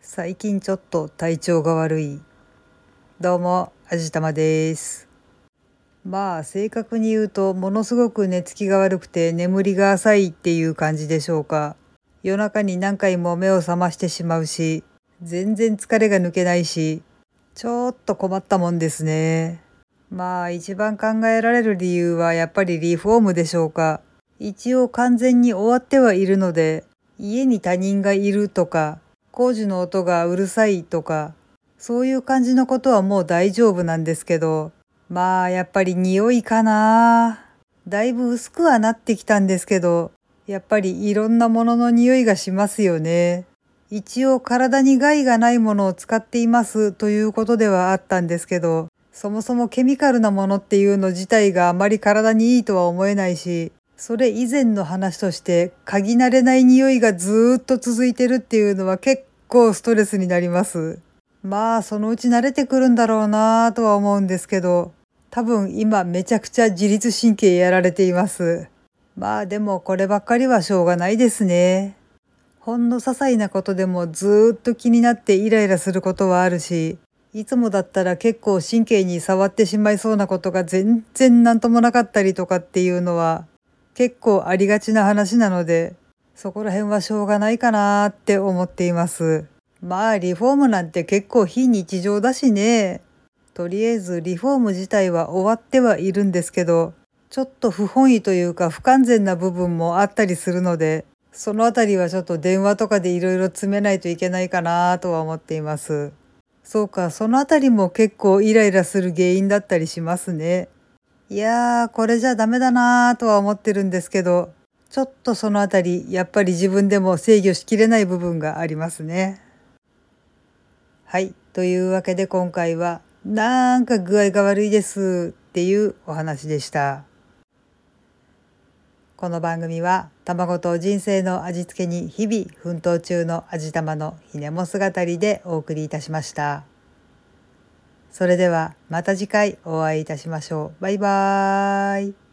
最近ちょっと体調が悪い。どうも、あじたまです。正確に言うと、ものすごく寝つきが悪くて眠りが浅いっていう感じでしょうか。夜中に何回も目を覚ましてしまうし、全然疲れが抜けないし、ちょっと困ったもんですね。一番考えられる理由はやっぱりリフォームでしょうか。一応完全に終わってはいるので、家に他人がいるとか、工事の音がうるさいとか、そういう感じのことはもう大丈夫なんですけど、やっぱり匂いかな。だいぶ薄くはなってきたんですけど、やっぱりいろんなものの匂いがしますよね。一応体に害がないものを使っていますということではあったんですけど、そもそもケミカルなものっていうの自体があまり体にいいとは思えないし、それ以前の話として嗅ぎ慣れない匂いがずーっと続いてるっていうのは結構ストレスになります。そのうち慣れてくるんだろうなぁとは思うんですけど、多分今めちゃくちゃ自律神経やられています。でもこればっかりはしょうがないですね。ほんの些細なことでもずーっと気になってイライラすることはあるし、いつもだったら結構神経に触ってしまいそうなことが全然なんともなかったりとかっていうのは結構ありがちな話なので、そこら辺はしょうがないかなーって思っています。リフォームなんて結構非日常だしね。とりあえずリフォーム自体は終わってはいるんですけど、ちょっと不本意というか不完全な部分もあったりするので、そのあたりはちょっと電話とかでいろいろ詰めないといけないかなとは思っています。そうか、そのあたりも結構イライラする原因だったりしますね。いやー、これじゃダメだなーとは思ってるんですけど、ちょっとそのあたり、やっぱり自分でも制御しきれない部分がありますね。はい。というわけで今回は、なんか具合が悪いですっていうお話でした。この番組は卵と人生の味付けに日々奮闘中の味玉のひねも姿でお送りいたしました。それではまた次回お会いいたしましょう。バイバーイ。